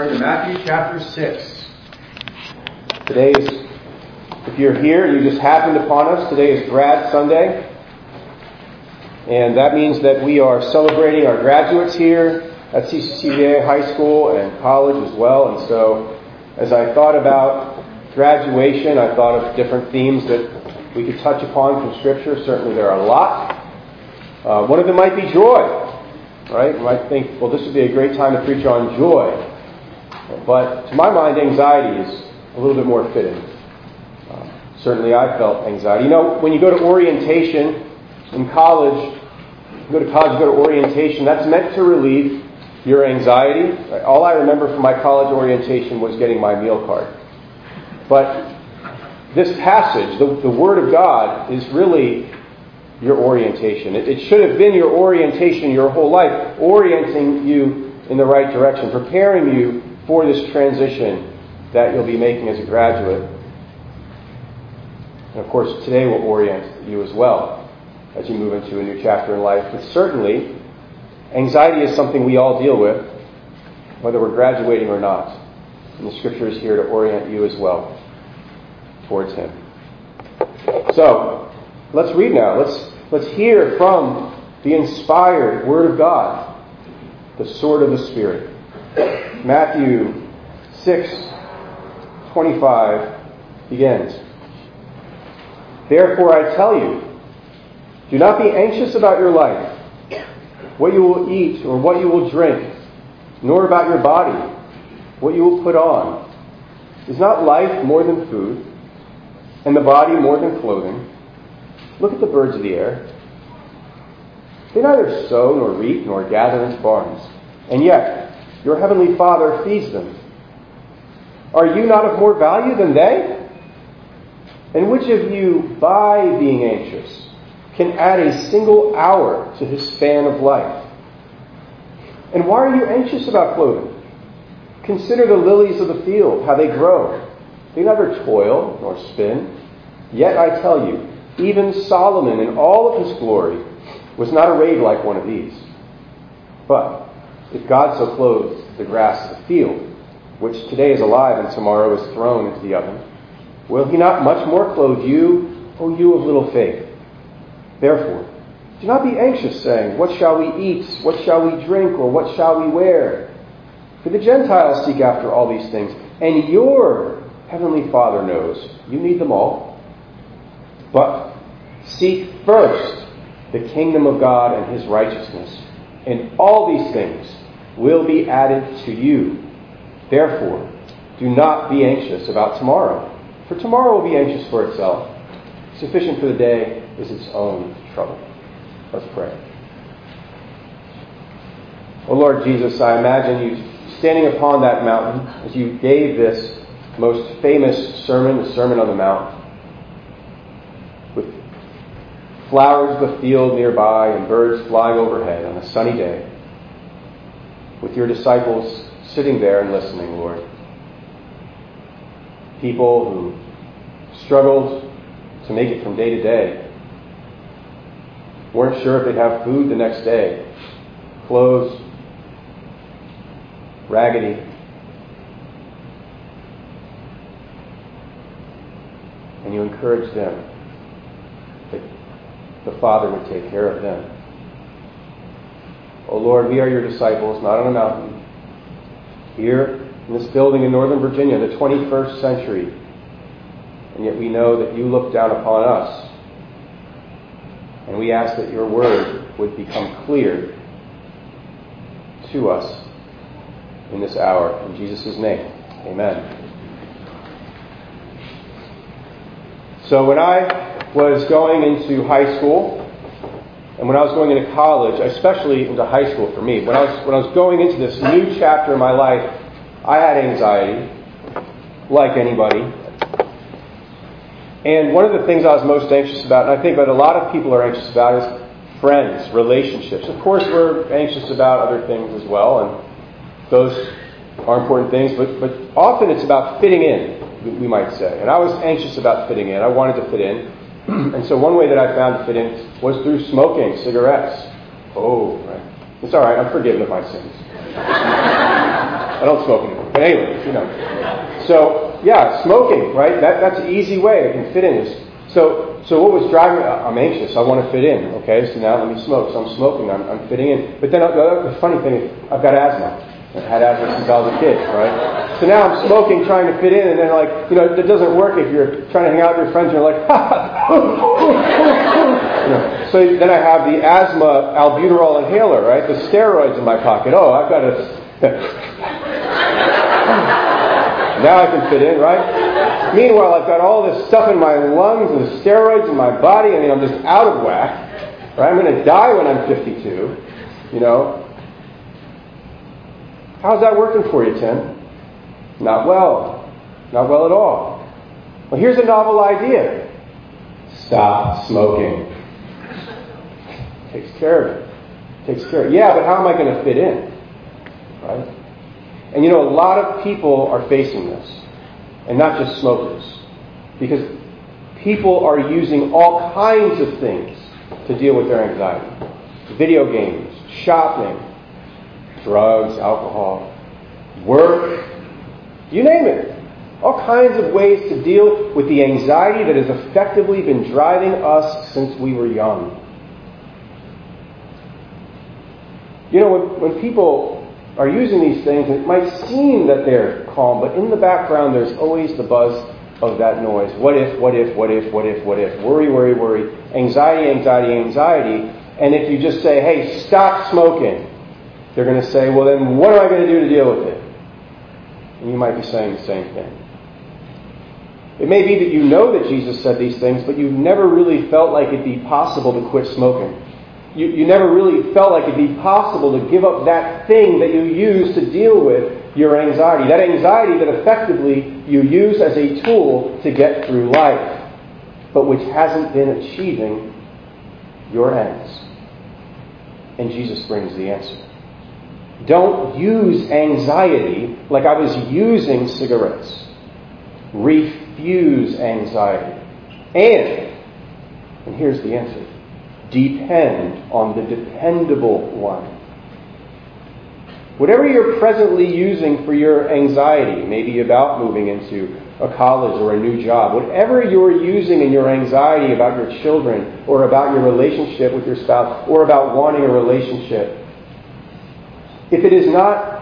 turn to Matthew chapter 6. If you're here, you just happened upon us, today is Grad Sunday. And that means that we are celebrating our graduates here at CCCVA High School and college as well. And so, as I thought about graduation, I thought of different themes that we could touch upon from Scripture. Certainly there are a lot. One of them might be joy. Right? You might think, well, this would be a great time to preach on joy. But to my mind, anxiety is a little bit more fitting. Certainly I felt anxiety. You know, when you go to orientation in college, you go to orientation, that's meant to relieve your anxiety. All I remember from my college orientation was getting my meal card. But this passage, the Word of God, is really your orientation. It should have been your orientation your whole life, orienting you in the right direction, preparing you for this transition that you'll be making as a graduate. And of course, today will orient you as well as you move into a new chapter in life. But certainly, anxiety is something we all deal with, whether we're graduating or not. And the Scripture is here to orient you as well towards Him. So, let's read now. Let's hear from the inspired Word of God, the sword of the Spirit. Matthew 6:25 begins. Therefore I tell you, do not be anxious about your life, what you will eat or what you will drink, nor about your body, what you will put on. Is not life more than food, and the body more than clothing? Look at the birds of the air. They neither sow nor reap nor gather into barns, and yet your heavenly Father feeds them. Are you not of more value than they? And which of you, by being anxious, can add a single hour to his span of life? And why are you anxious about clothing? Consider the lilies of the field, how they grow. They neither toil nor spin. Yet I tell you, even Solomon in all of his glory was not arrayed like one of these. But if God so clothes the grass of the field, which today is alive and tomorrow is thrown into the oven, will He not much more clothe you, O you of little faith? Therefore, do not be anxious, saying, what shall we eat? What shall we drink? Or what shall we wear? For the Gentiles seek after all these things, and your heavenly Father knows you need them all. But seek first the kingdom of God and His righteousness, and all these things will be added to you. Therefore, do not be anxious about tomorrow, for tomorrow will be anxious for itself. Sufficient for the day is its own trouble. Let's pray. O Lord Jesus, I imagine you standing upon that mountain as you gave this most famous sermon, the Sermon on the Mount, with flowers of the field nearby and birds flying overhead on a sunny day, with your disciples sitting there and listening, Lord. People who struggled to make it from day to day, weren't sure if they'd have food the next day, clothes, raggedy. And you encouraged them that the Father would take care of them. Oh Lord, we are your disciples, not on a mountain, here in this building in Northern Virginia, the 21st century. And yet we know that you look down upon us. And we ask that your word would become clear to us in this hour. In Jesus' name, amen. So when I was going into high school, and when I was going into college, especially into high school for me, when I was going into this new chapter in my life, I had anxiety, like anybody. And one of the things I was most anxious about, and I think that a lot of people are anxious about, is friends, relationships. Of course, we're anxious about other things as well, and those are important things, but often it's about fitting in, we might say. And I was anxious about fitting in. I wanted to fit in. And so one way that I found to fit in was through smoking cigarettes. Oh, right. It's all right. I'm forgiven of my sins. I don't smoke anymore. But anyway, So, yeah, smoking, right? That's an easy way. It can fit in this. So what was driving me? I'm anxious. I want to fit in. Okay, so now let me smoke. So I'm smoking. I'm fitting in. But then the funny thing is, I've got asthma. I've had asthma since I was a kid, right? So now I'm smoking, trying to fit in, and then it doesn't work if you're trying to hang out with your friends and you're like, So then I have the asthma albuterol inhaler, right? The steroids in my pocket. Oh, I've got to... Now I can fit in, right? Meanwhile, I've got all this stuff in my lungs and the steroids in my body. I mean, I'm just out of whack, right? I'm going to die when I'm 52, How's that working for you, Tim? Not well. Not well at all. Well, here's a novel idea. Stop smoking. Takes care of it. Yeah, but how am I going to fit in? Right? And a lot of people are facing this. And not just smokers. Because people are using all kinds of things to deal with their anxiety. Video games, shopping, drugs, alcohol, work, you name it. All kinds of ways to deal with the anxiety that has effectively been driving us since we were young. When people are using these things, it might seem that they're calm, but in the background there's always the buzz of that noise. What if, worry, anxiety. And if you just say, hey, stop smoking, they're going to say, well then what am I going to do to deal with it? And you might be saying the same thing. It may be that you know that Jesus said these things, but you've never really felt like it'd be possible to quit smoking. You never really felt like it'd be possible to give up that thing that you use to deal with your anxiety. That anxiety that effectively you use as a tool to get through life, but which hasn't been achieving your ends. And Jesus brings the answer. Don't use anxiety like I was using cigarettes. Refuse anxiety. And here's the answer. Depend on the dependable one. Whatever you're presently using for your anxiety, maybe about moving into a college or a new job, whatever you're using in your anxiety about your children or about your relationship with your spouse or about wanting a relationship, if it is not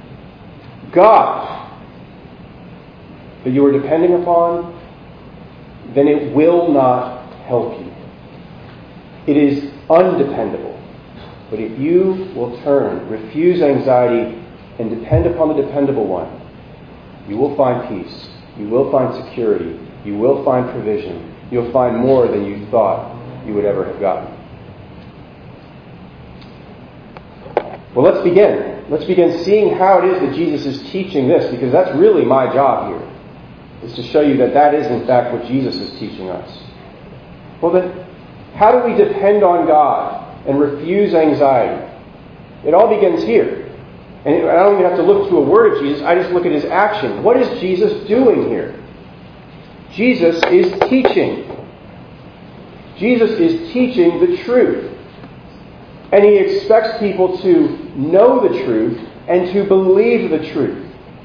God that you are depending upon, then it will not help you. It is undependable. But if you will refuse anxiety, and depend upon the dependable one, you will find peace. You will find security. You will find provision. You'll find more than you thought you would ever have gotten. Well, let's begin. Let's begin seeing how it is that Jesus is teaching this, because that's really my job here, is to show you that is in fact what Jesus is teaching us. Well then, how do we depend on God and refuse anxiety? It all begins here. And I don't even have to look to a word of Jesus. I just look at his action. What is Jesus doing here? Jesus is teaching. Jesus is teaching the truth. And he expects people to know the truth and to believe the truth.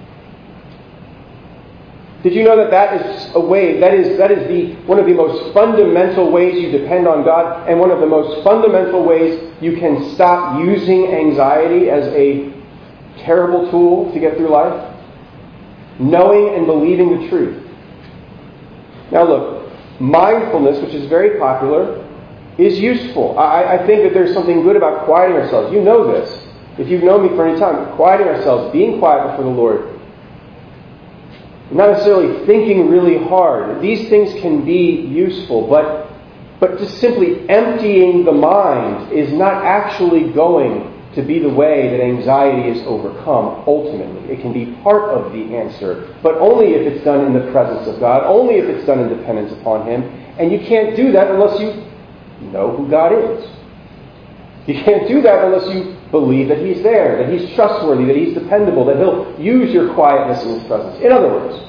Did you know that is a way, that is one of the most fundamental ways you depend on God, and one of the most fundamental ways you can stop using anxiety as a terrible tool to get through life? Knowing and believing the truth. Now look, mindfulness, which is very popular, is useful. I think that there's something good about quieting ourselves. You know this. If you've known me for any time, quieting ourselves, being quiet before the Lord, not necessarily thinking really hard. These things can be useful, but just simply emptying the mind is not actually going to be the way that anxiety is overcome ultimately. It can be part of the answer, but only if it's done in the presence of God, only if it's done in dependence upon Him. And you can't do that unless you know who God is. You can't do that unless you believe that He's there, that He's trustworthy, that He's dependable, that He'll use your quietness in His presence. In other words,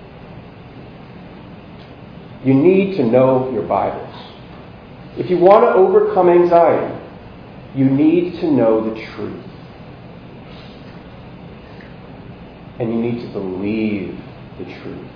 you need to know your Bibles. If you want to overcome anxiety, you need to know the truth. And you need to believe the truth.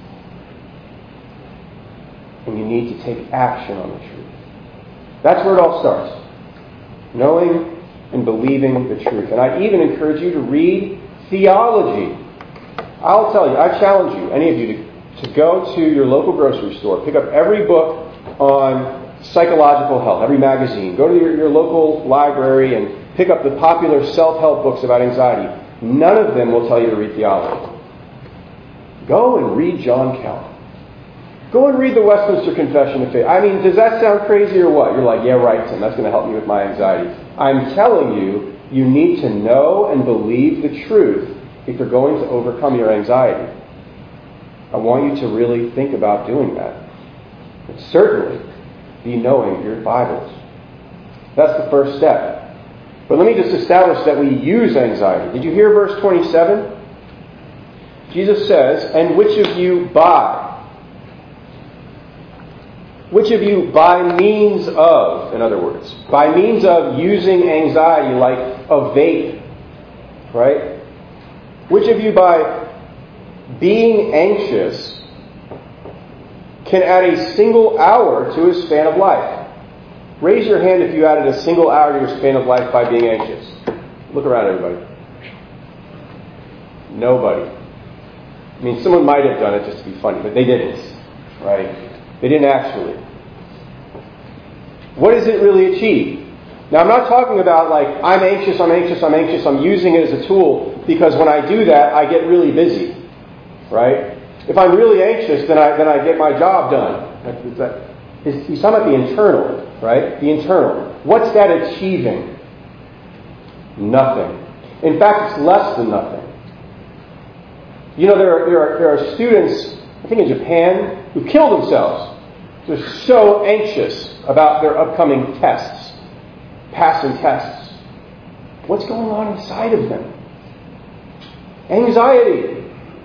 And you need to take action on the truth. That's where it all starts. Knowing and believing the truth. And I even encourage you to read theology. I'll tell you, I challenge you, any of you, to go to your local grocery store, pick up every book on psychological health, every magazine. Go to your local library and pick up the popular self-help books about anxiety. None of them will tell you to read theology. Go and read John Calvin. Go and read the Westminster Confession of Faith. I mean, does that sound crazy or what? You're like, yeah, right, Tim. That's going to help me with my anxiety. I'm telling you, you need to know and believe the truth if you're going to overcome your anxiety. I want you to really think about doing that. But certainly, be knowing your Bibles. That's the first step. But let me just establish that we use anxiety. Did you hear verse 27? Jesus says, and which of you by means of, in other words, by means of using anxiety like a vape, right? Which of you by being anxious can add a single hour to his span of life? Raise your hand if you added a single hour to your span of life by being anxious. Look around, everybody. Nobody. I mean, someone might have done it just to be funny, but they didn't, right? They didn't actually. What does it really achieve? Now, I'm not talking about like, I'm anxious, I'm using it as a tool because when I do that, I get really busy, right? If I'm really anxious, then I get my job done. He's talking about the internal, right? The internal. What's that achieving? Nothing. In fact, it's less than nothing. You know, there are students, I think in Japan, who kill themselves. They're so anxious about their upcoming tests, passing tests. What's going on inside of them? Anxiety.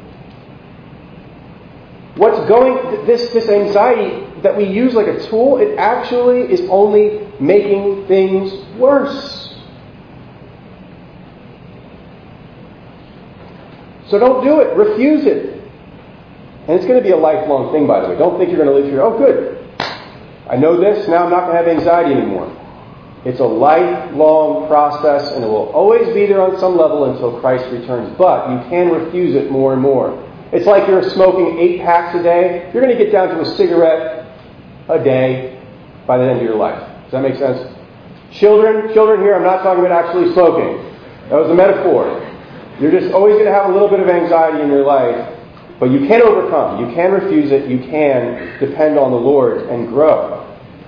This anxiety that we use like a tool, it actually is only making things worse. So don't do it. Refuse it. And it's going to be a lifelong thing, by the way. Don't think you're going to live here. Oh, good. I know this. Now I'm not going to have anxiety anymore. It's a lifelong process, and it will always be there on some level until Christ returns. But you can refuse it more and more. It's like you're smoking 8 packs a day. You're going to get down to a cigarette a day by the end of your life. Does that make sense? Children here, I'm not talking about actually smoking. That was a metaphor. You're just always going to have a little bit of anxiety in your life. But you can overcome. You can refuse it. You can depend on the Lord and grow.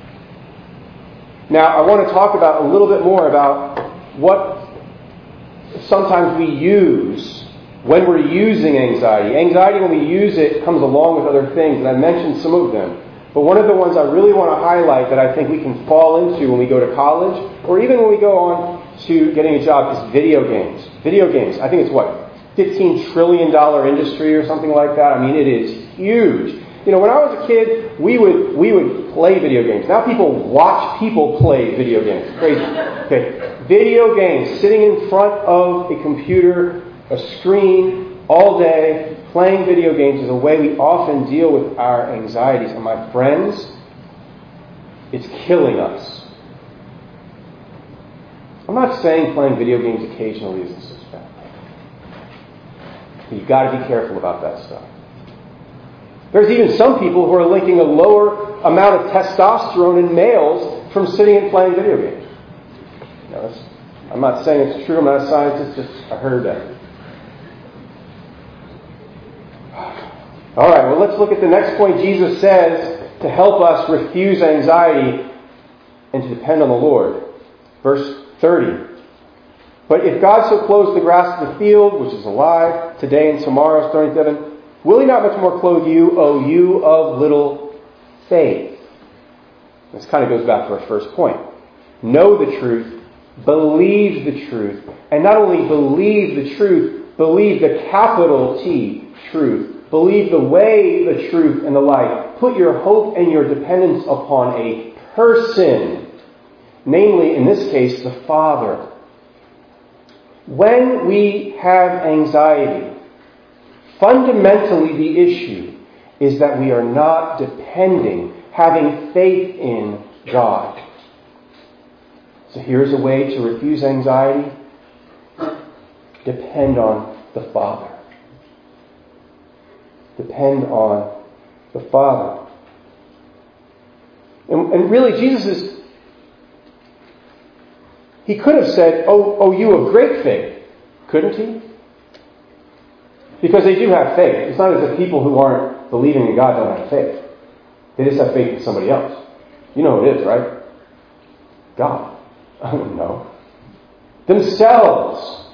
Now, I want to talk about a little bit more about what sometimes we use when we're using anxiety. Anxiety, when we use it, comes along with other things, and I mentioned some of them. But one of the ones I really want to highlight that I think we can fall into when we go to college, or even when we go on to getting a job, is video games. Video games. I think it's $15 trillion industry or something like that. I mean, it is huge. You know, when I was a kid, we would play video games. Now people watch people play video games. It's crazy. Okay. Video games, sitting in front of a computer, a screen, all day, playing video games is a way we often deal with our anxieties. And my friends, it's killing us. I'm not saying playing video games occasionally isn't such bad. You've got to be careful about that stuff. There's even some people who are linking a lower amount of testosterone in males from sitting and playing video games. Now, I'm not saying it's true. I'm not a scientist. Just I heard that. All right, well, let's look at the next point. Jesus says to help us refuse anxiety and to depend on the Lord. Verse 30. But if God so clothes the grass of the field, which is alive today and tomorrow, 37, will He not much more clothe you, O you of little faith? This kind of goes back to our first point. Know the truth, believe the truth, and not only believe the truth, believe the capital T, truth. Believe the way, the truth, and the light. Put your hope and your dependence upon a person, namely, in this case, the Father. When we have anxiety, Fundamentally, the issue is that we are not having faith in God. So here's a way to refuse anxiety. Depend on the Father. Depend on the Father. And really, he could have said, oh, you of great faith, couldn't he? Because they do have faith. It's not as if people who aren't believing in God don't have faith. They just have faith in somebody else. You know who it is, right? God. No. Themselves.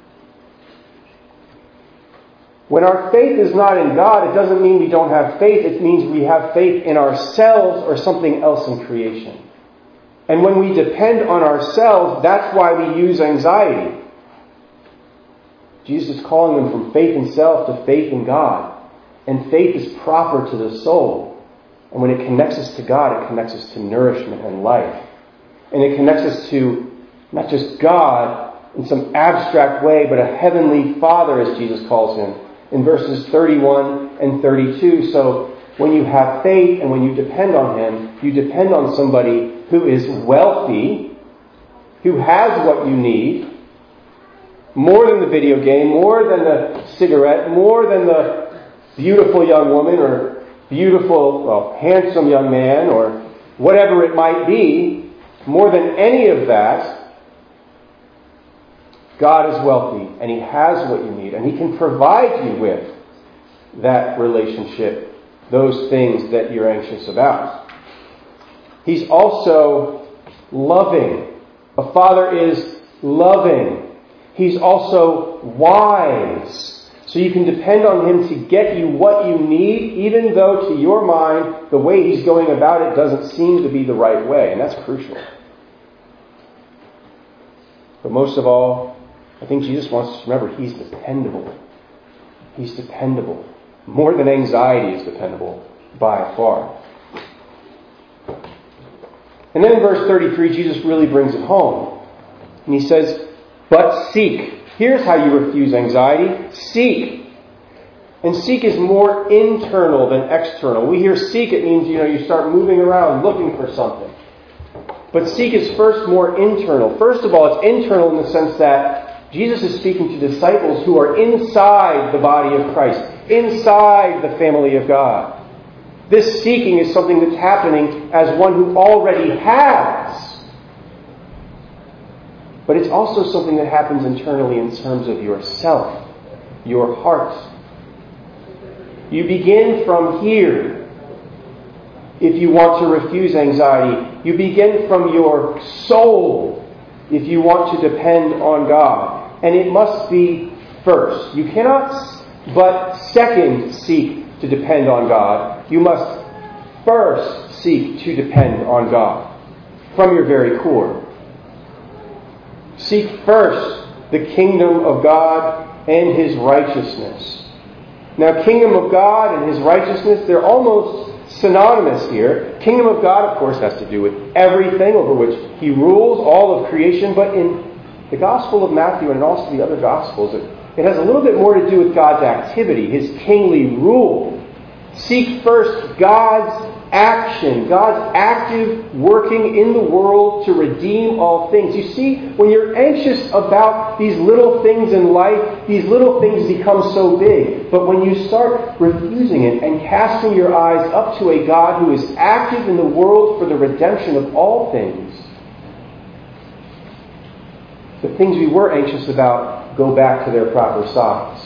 When our faith is not in God, it doesn't mean we don't have faith. It means we have faith in ourselves or something else in creation. And when we depend on ourselves, that's why we use anxiety. Jesus is calling them from faith in self to faith in God. And faith is proper to the soul. And when it connects us to God, it connects us to nourishment and life. And it connects us to not just God in some abstract way, but a heavenly Father, as Jesus calls him, in verses 31 and 32. So when you have faith and when you depend on him, you depend on somebody who is wealthy, who has what you need, more than the video game, more than the cigarette, more than the beautiful young woman or handsome young man or whatever it might be, more than any of that. God is wealthy, and he has what you need, and he can provide you with that relationship, those things that you're anxious about. He's also loving. A father is loving. He's also wise. So you can depend on him to get you what you need, even though to your mind, the way he's going about it doesn't seem to be the right way, and that's crucial. But most of all, I think Jesus wants us to remember he's dependable. He's dependable. More than anxiety is dependable by far. And then in verse 33, Jesus really brings it home. And he says, but seek. Here's how you refuse anxiety. Seek. And seek is more internal than external. We hear seek, it means, you start moving around looking for something. But seek is first more internal. First of all, it's internal in the sense that Jesus is speaking to disciples who are inside the body of Christ, inside the family of God. This seeking is something that's happening as one who already has. But it's also something that happens internally in terms of yourself, your heart. You begin from here if you want to refuse anxiety. You begin from your soul if you want to depend on God. And it must be first. You cannot but second seek to depend on God. You must first seek to depend on God from your very core. Seek first the kingdom of God and his righteousness. Now, kingdom of God and his righteousness, they're almost synonymous here. Kingdom of God, of course, has to do with everything over which he rules, all of creation. But in the Gospel of Matthew and also the other Gospels, it has a little bit more to do with God's activity, his kingly rule. Seek first God's action, God's active working in the world to redeem all things. You see, when you're anxious about these little things in life, these little things become so big. But when you start refusing it and casting your eyes up to a God who is active in the world for the redemption of all things, the things we were anxious about go back to their proper size.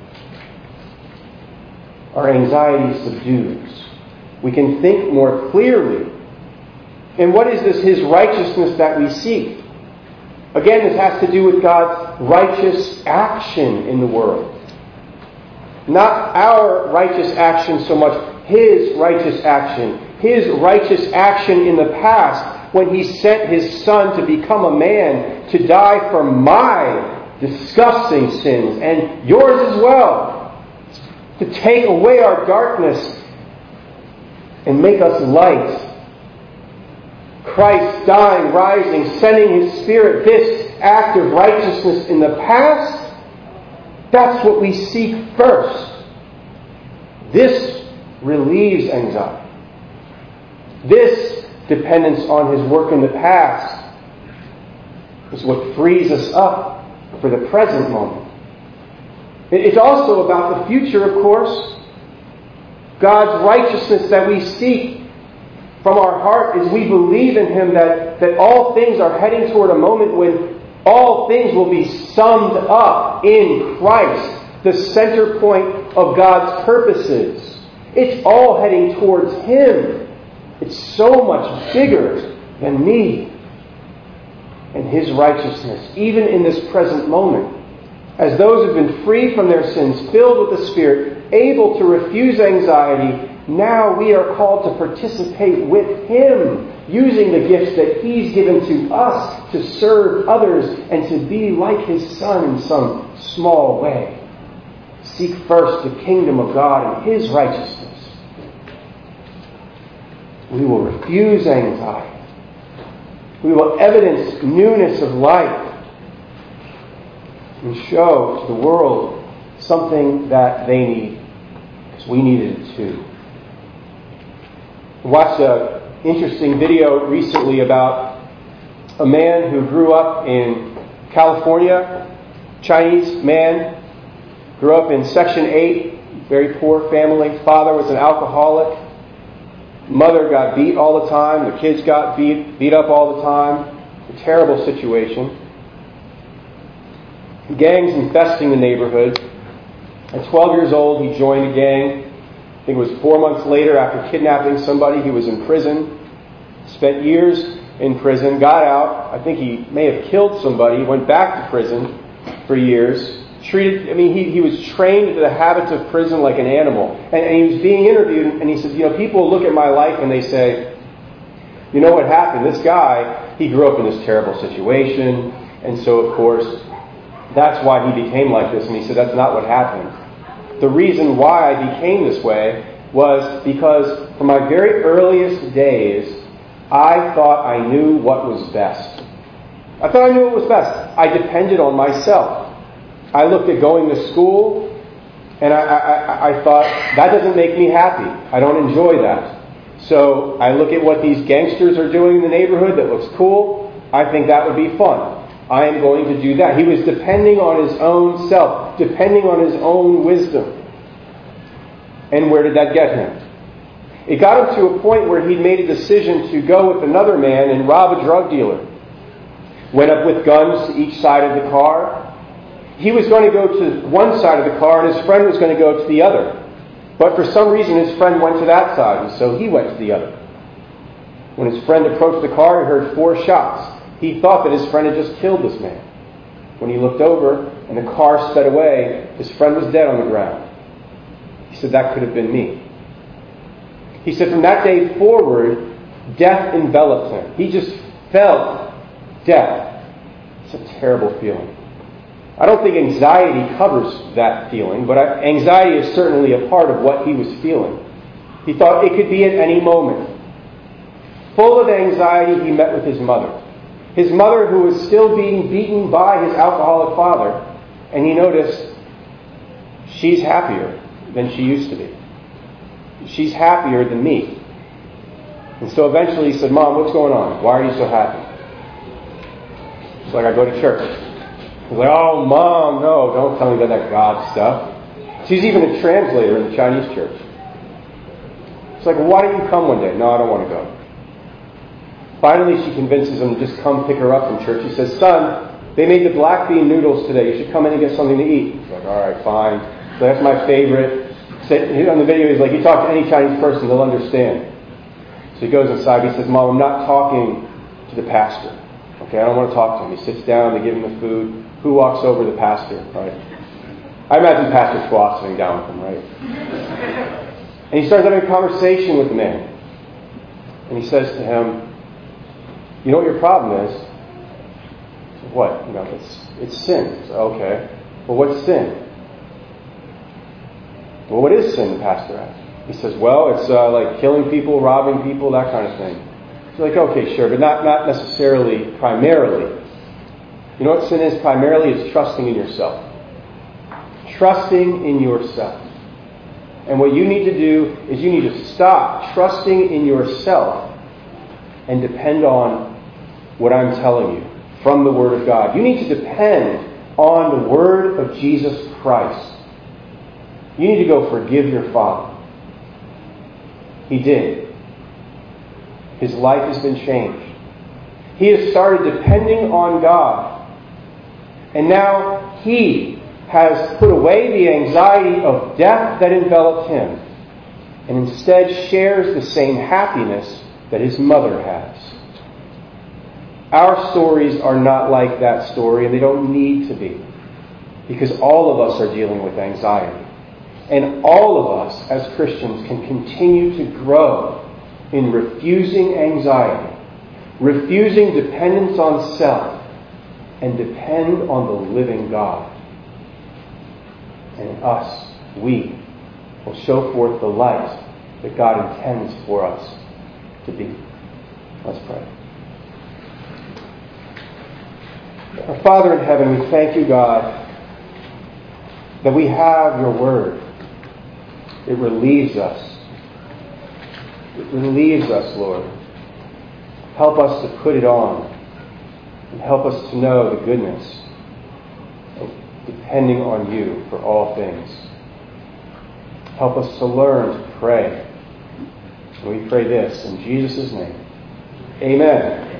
Our anxiety subdues. We can think more clearly. And what is this his righteousness that we seek? Again, this has to do with God's righteous action in the world. Not our righteous action so much, his righteous action. His righteous action in the past when he sent his Son to become a man to die for my disgusting sins and yours as well. To take away our darkness and make us light. Christ dying, rising, sending his Spirit, this act of righteousness in the past, that's what we seek first. This relieves anxiety. This dependence on His work in the past is what frees us up for the present moment. It's also about the future, of course. God's righteousness that we seek from our heart is we believe in Him that all things are heading toward a moment when all things will be summed up in Christ, the center point of God's purposes. It's all heading towards Him. It's so much bigger than me and His righteousness, even in this present moment. As those who have been free from their sins, filled with the Spirit, able to refuse anxiety, now we are called to participate with Him, using the gifts that He's given to us to serve others and to be like His Son in some small way. Seek first the kingdom of God and His righteousness. We will refuse anxiety. We will evidence newness of life and show to the world something that they need, because we needed it too. I watched an interesting video recently about a man who grew up in California, Chinese man, grew up in Section 8, very poor family. Father was an alcoholic. Mother got beat all the time. The kids got beat up all the time. A terrible situation. Gangs infesting the neighborhood. At 12 years old, he joined a gang. I think it was 4 months later, after kidnapping somebody, he was in prison. Spent years in prison. Got out. I think he may have killed somebody. Went back to prison for years. He was trained to the habits of prison like an animal. And he was being interviewed, and he said, people look at my life and they say, you know what happened? This guy, he grew up in this terrible situation, and so, of course, that's why he became like this. And he said, that's not what happened. The reason why I became this way was because from my very earliest days, I thought I knew what was best. I thought I knew what was best. I depended on myself. I looked at going to school, and I thought, that doesn't make me happy. I don't enjoy that. So I look at what these gangsters are doing in the neighborhood that looks cool. I think that would be fun. I am going to do that. He was depending on his own self, depending on his own wisdom. And where did that get him? It got him to a point where he'd made a decision to go with another man and rob a drug dealer. Went up with guns to each side of the car. He was going to go to one side of the car and his friend was going to go to the other. But for some reason his friend went to that side, and so he went to the other. When his friend approached the car, he heard 4 shots. He thought that his friend had just killed this man. When he looked over and the car sped away, his friend was dead on the ground. He said, that could have been me. He said from that day forward, death enveloped him. He just felt death. It's a terrible feeling. I don't think anxiety covers that feeling, but anxiety is certainly a part of what he was feeling. He thought it could be at any moment. Full of anxiety, he met with his mother. His mother, who was still being beaten by his alcoholic father, and he noticed she's happier than she used to be. She's happier than me. And so eventually he said, Mom, what's going on? Why are you so happy? She's like, I go to church. He's like, oh, Mom, no, don't tell me about that God stuff. She's even a translator in the Chinese church. She's like, well, why don't you come one day? No, I don't want to go. Finally, she convinces him to just come pick her up from church. She says, son, they made the black bean noodles today. You should come in and get something to eat. He's like, all right, fine. So that's my favorite. So on the video, he's like, you talk to any Chinese person, they'll understand. So he goes inside. He says, Mom, I'm not talking to the pastor. Okay, I don't want to talk to him. He sits down. They give him the food. Who walks over? The pastor, right? I imagine Pastor Schwartz sitting down with him, right? And he starts having a conversation with the man. And he says to him, you know what your problem is? Said, what? It's sin. Said, okay. Well, what's sin? Well, what is sin? The pastor asked. He says, well, it's like killing people, robbing people, that kind of thing. He's like, okay, sure, but not necessarily primarily. You know what sin is primarily? It's trusting in yourself. Trusting in yourself. And what you need to do is you need to stop trusting in yourself and depend on what I'm telling you from the Word of God. You need to depend on the Word of Jesus Christ. You need to go forgive your father. He did. His life has been changed. He has started depending on God. And now he has put away the anxiety of death that enveloped him and instead shares the same happiness that his mother has. Our stories are not like that story, and they don't need to be, because all of us are dealing with anxiety. And all of us as Christians can continue to grow in refusing anxiety, refusing dependence on self, and depend on the living God. And in us, we will show forth the light that God intends for us to be. Let's pray. Our Father in heaven, we thank you, God, that we have your word. It relieves us. It relieves us, Lord. Help us to put it on. And help us to know the goodness of depending on you for all things. Help us to learn to pray. And we pray this in Jesus' name. Amen.